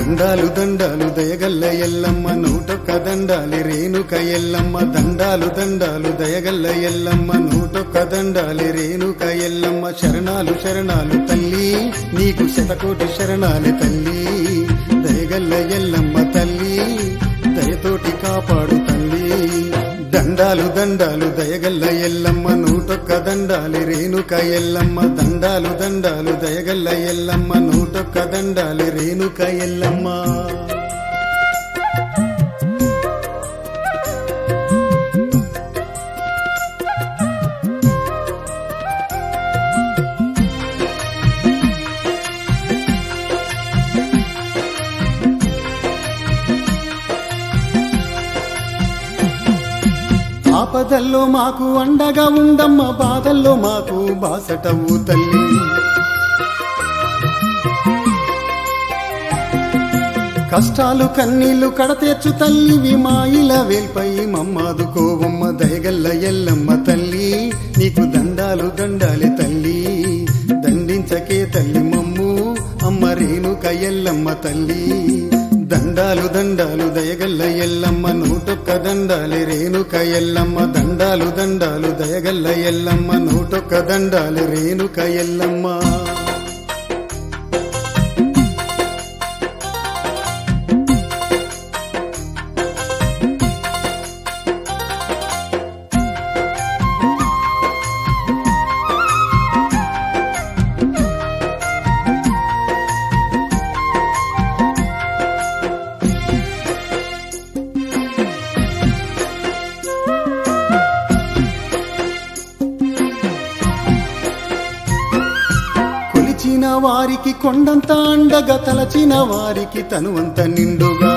దండాలు దండాలు దయగల్ల ఎల్లమ్మ నూటొక్క దండాలి రేణుక ఎల్లమ్మ దండాలు దండాలు దయగల్ల ఎల్లమ్మ నూటొక్క దండాలి రేణుక ఎల్లమ్మ శరణాలు శరణాలు తల్లి నీకు శతకోటి శరణాలి తల్లి దయగల్ల ఎల్లమ్మ తల్లి దయతోటి కాపాడు తల్లి దండాలు దండాలు దయగల్ల ఎల్లమ్మ నూటొక్క దండాలి రేణుక ఎల్లమ్మ దండాలు దండాలు దయగల్ల ఎల్లమ్మ నూటొక్క దండాలి రేణుక ఎల్లమ్మ ఆపదల్లో మాకు అండగా ఉండమ్మ బాధల్లో మాకు బాసటవు తల్లి కష్టాలు కన్నీళ్లు కడతీర్చు తల్లివి మాయిల వేల్పై మమ్మాదుకోవమ్మ దయగల్ల ఎల్లమ్మ తల్లి నీకు దండాలు దండాలి తల్లి దండించకే తల్లి మమ్ము అమ్మ రేణుక ఎల్లమ్మ తల్లి దండాలు దండాలు దయగల్ల ఎల్లమ్మ నూటొక్క దండాలి రేణుక ఎల్లమ్మ దండాలు దండాలు దయగల్ల ఎల్లమ్మ నూటొక్క దండాలి రేణుక ఎల్లమ్మ కొలిచిన వారికి కొండంత అండగా తలచిన వారికి తనువంత నిండుగా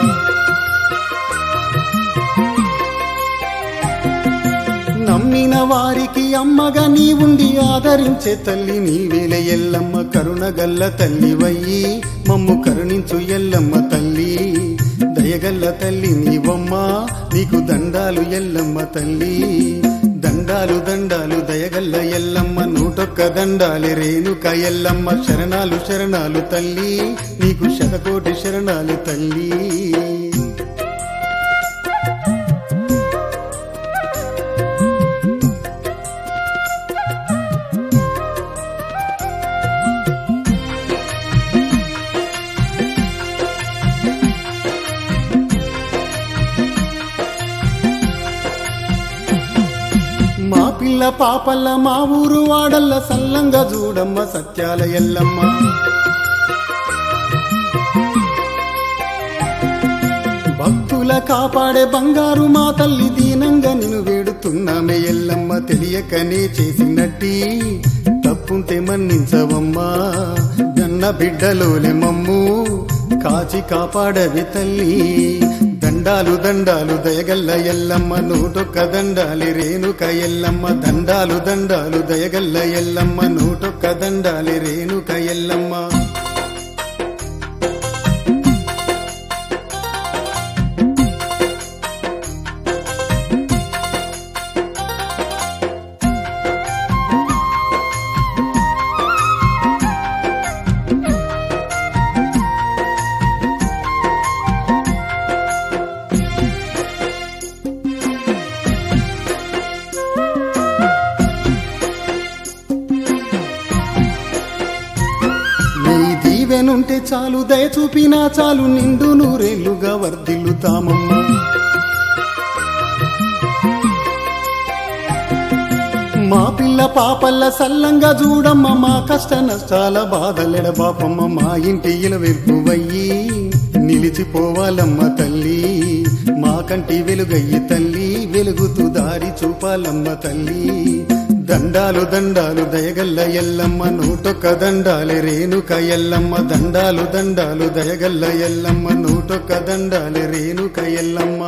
నమ్మిన వారికి అమ్మగా నీ ఉండి ఆదరించే తల్లి నీవేలే ఎల్లమ్మ కరుణగల్ల తల్లివయ్యి మమ్ము కరుణించు ఎల్లమ్మ తల్లి దయగల్ల తల్లి నీవమ్మ నీకు దండాలు ఎల్లమ్మ తల్లి దండాలు దండాలు దయగల్ల ఎల్లమ్మ నూటొక్క దండాలి రేణుక ఎల్లమ్మ శరణాలు శరణాలు తల్లి నీకు శతకోటి శరణాలు తల్లి మా పిల్ల పాపల్ల మా ఊరు వాడల్ల సల్లంగా చూడమ్మ సత్యాల ఎల్లమ్మ భక్తుల కాపాడే బంగారు మా తల్లి దీనంగా నిన్ను వేడుతున్నామే ఎల్లమ్మ తెలియకనే చేసినట్టి తప్పుంటే మన్నించవమ్మా జన్న బిడ్డలోలే మమ్ము కాచి కాపాడవి తల్లి దండాలు దండాలు దయగల్ల ఎల్లమ్మ నూటొక్క దండాలి రేణుక ఎల్లమ్మ దండాలు దండాలు దయగల్ల ఎల్లమ్మ నూటొక్క దండాలి రేణుక ఎల్లమ్మ దీవెనుంటే చాలు దయ చూపినా చాలు నిండు నూరేళ్లుగా వర్ధిల్లుతామమ్మ మా పిల్ల పాపల్ల సల్లంగా చూడమ్మ మా కష్ట నష్టాల బాధలెడ బాపమ్మ మా ఇంటి ఇలవెల్పువయ్యి నిలిచిపోవాలమ్మ తల్లి మా కంటి వెలుగయ్యి తల్లి వెలుగుతూ దారి చూపాలమ్మ తల్లి దండాలు దండాలు దయగల్ల ఎల్లమ్మ నూటొక్క దండాలి రేణుక ఎల్లమ్మ దండాలు దండాలు దయగల్ల ఎల్లమ్మ నూటొక్క దండాలి రేణుక ఎల్లమ్మ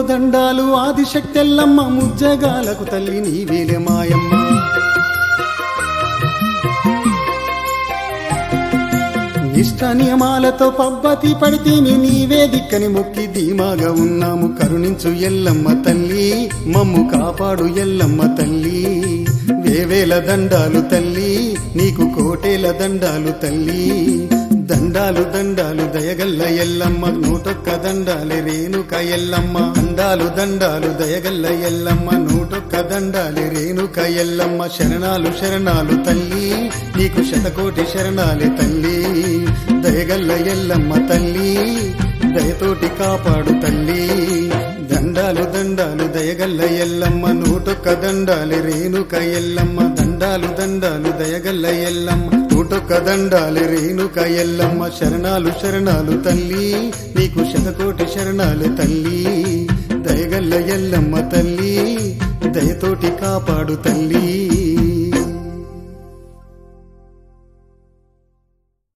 దండాలు ఆదిశక్తి ఎల్లమ్మ ముజ్జగాలకు తల్లి నీవేలే మాయమ్మ నిష్ఠ నియమాలతో పబ్బతి పడితేమి నీవే దిక్కని మొక్కి ధీమాగా ఉన్నాము కరుణించు ఎల్లమ్మ తల్లి మమ్ము కాపాడు ఎల్లమ్మ తల్లి వేవేల దండాలు తల్లి నీకు కోటేల దండాలు తల్లి దండాలు దండాలు దయగల్ల ఎల్లమ్మ 101 దండాలే రేణుక ఎల్లమ్మ దండాలు దండాలు దయగల్ల ఎల్లమ్మ 101 దండాలే రేణుక ఎల్లమ్మ శరణాలు శరణాలు తల్లి నీకు శతకోటి శరణాలే తల్లి దయగల్ల ఎల్లమ్మ తల్లి దయతోటి కాపాడు తల్లి దండాలు దండాలు దయగల్ల ఎల్లమ్మ 101 దండాలే రేణుక ఎల్లమ్మ దండాలు దండాలు దయగల్ల ఎల్లమ్మ 101 దండాలే రేణుక ఎల్లమ్మ శరణాలు శరణాలు తల్లి నీకు శతకోటి శరణాలే తల్లి దయగల్ల ఎల్లమ్మ తల్లి దయతోటి కాపాడు తల్లి